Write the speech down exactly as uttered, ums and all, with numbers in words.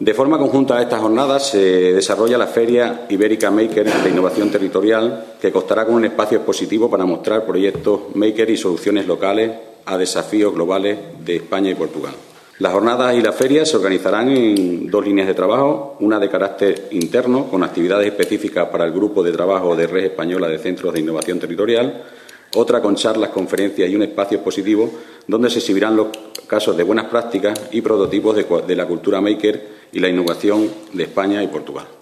De forma conjunta a estas jornadas se desarrolla la Feria Ibérica Maker de Innovación Territorial, que contará con un espacio expositivo para mostrar proyectos Maker y soluciones locales a desafíos globales de España y Portugal. Las jornadas y la feria se organizarán en dos líneas de trabajo, una de carácter interno, con actividades específicas para el grupo de trabajo de Red Española de Centros de Innovación Territorial, otra con charlas, conferencias y un espacio expositivo donde se exhibirán los casos de buenas prácticas y prototipos de, de la cultura maker y la innovación de España y Portugal.